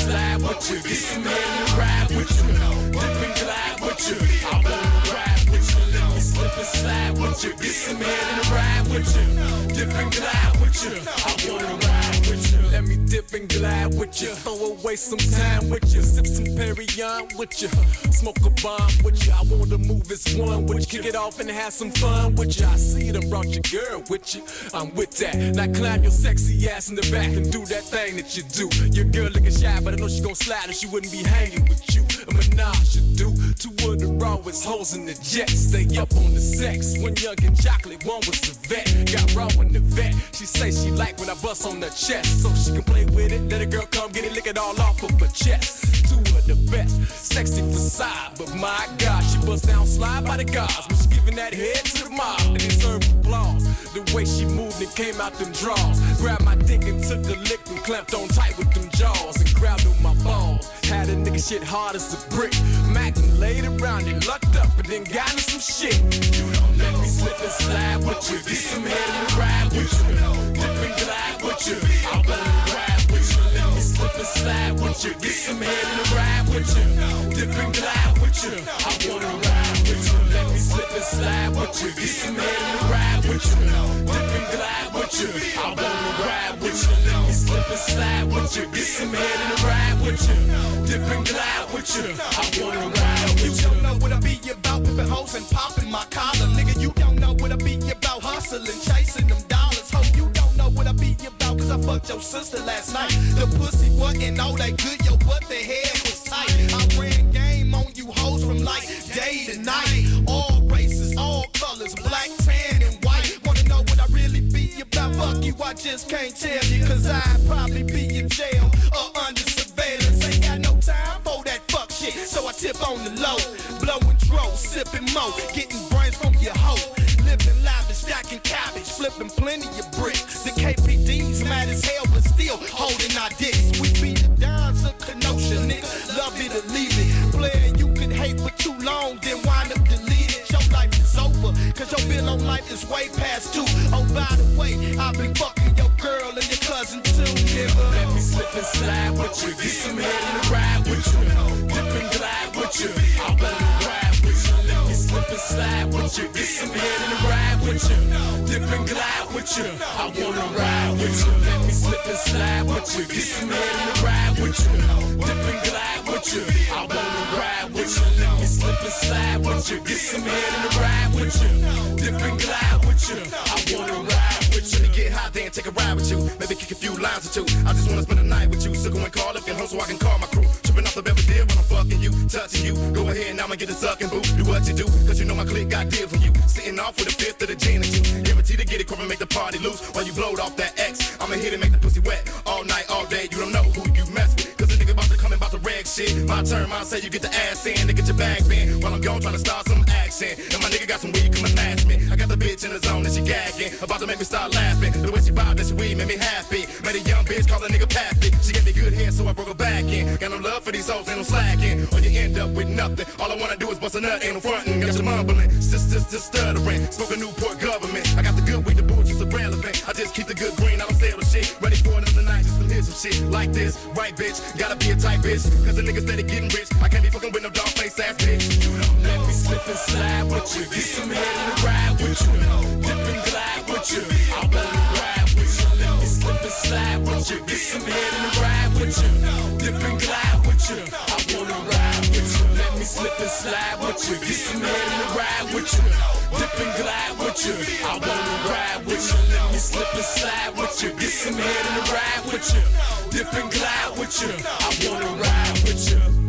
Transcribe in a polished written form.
slide with you. Get some head and ride with you. Dip and glide with you. I wanna ride with you. Let me slip and slide with you. Get some head and ride with you. Dip and glide with you. I wanna ride with you. Let me dip and glide with you. Throw away some time with you. Sip some Perrier with you. Smoke a bomb with you. I wanna move as one with you. Kick it off and have some fun with you. I see you done brought your girl with you. I'm with that. Now climb your sexy ass in the back and do that thing that you do. Your girl looking shy, but I know she gon' slide or she wouldn't be hanging with you. A menage should do. Two of the rawest hoes in the jet. Stay up on the sex. One young and chocolate, one was a vet. Got raw in the vet. She say she like when I bust on the chest, so she can play with it. Let a girl come get it, lick it all off of her chest. Two of the best, sexy facade, but my God, she bust down slide by the gods. When she giving that head to the mob, they deserve applause. The way she moved and came out them draws. Grabbed my dick and took a lick and clamped on tight with them jaws and grabbed on my balls. Had a nigga shit hard as a brick. Mac and laid around and lucked up and then got in some shit. You don't let me slip and slide with you. Get some head and ride with you. Dip and glide with you. I wanna ride with you. Let me slip and slide with you. Get some head and ride with you. Dip and glide with you. I wanna ride with you. Let me slip and slide with you. Get some head and ride with you. Dip and glide with you. I wanna ride with you. Let me slip and slide with you. Get some head and ride with you. Dip and glide with you. I wanna ride with you. You don't know what I be about, pimpin' hoes and poppin' my collar. Nigga, you don't know what I be about, hustlin', chasing them dollars. Ho, you don't know what I be about, cause I fucked your sister last night. The pussy wasn't all that good, yo, but the head was tight. I ran game on you hoes from like day to night. All races, all colors, black, tan, and white. Wanna know what I really be about? Fuck you, I just can't tell you, cause I'd probably be in jail or under surveillance. Ain't got no time for that fuck shit, so I tip on the low. Blowing dro, sipping mo, getting brains from your hoe. Living live and stacking cabbage, flipping plenty of bricks. The KPD's mad as hell, but still holding our dicks. We beat it down to Kenosha, nigga, love it or leave it. Player, you can hate for too long, then wind up deleted. Your life is over, cause your bill on life is way past due. Oh, by the way, I've been fucking your girl and your cousin too, nigga. Let me slip and slide with you. Get some head and ride with you. Dip and glide with you. I wanna ride with you. Let me slip and slide with you. Get some head and ride with you. Dip and glide with you. I wanna ride with you. Let me slip and slide with you. Get some head and ride with you. Dip and glide with you. I wanna ride with you. Let me slip and slide with you. Get some head and ride with you. Dip and glide with you. I wanna ride with you. Let me get high then take a ride with you. Maybe kick a few lines or two. I just wanna spend the night with you. So go and call up your home so I can call my crew. Tripping off the Belvedere when I'm fucking you, touching you. Go ahead now, I'ma get a sucking boo. Do what you do, cause you know my clique got deals on you. Sitting off with a fifth of the gin and juice. Guaranteed to get it quick and make the party loose. While you blowed off that X, I'ma hit and make the pussy wet. All night, all day, you don't know who you mess with. Cause the nigga about to come and about to rag shit. My turn, I say you get the ass in, and get your bag bent. While I'm gone trying to start some action. And my nigga got some weed coming last me. I got the bitch in the zone and she gagging. About to make me start laughing. The way she bought this weed made me happy. Made a young bitch call a nigga Pappy. She gave me good hair so I broke her back in. Got no love for these hoes, ain't no slacking. Or you end up with nothing. All I wanna do is bust a nut, ain't no frontin'. Got you mumbling, just stuttering. Smoke a Newport government. I got the good weed, the bullshit's irrelevant. I just keep the good green, I don't sell the shit. Ready for another night, just to hear some shit like this. Right, bitch, gotta be a tight bitch. Cause the niggas steady getting rich. I can't be fucking with no dog face ass bitch. You don't let me slip and slide with you. Get some head and ride with you. Dip and glide with you. I wanna ride with you. Let me slip and slide with you. Get some head and ride with you. Dip and glide with you. I wanna ride with you. Let me slip and slide with you. Get some head and ride with you. Dip and glide with you. I wanna ride with you. Let me slip and slide with you. Get some head and ride with you. Dip and glide with you. I wanna ride with you.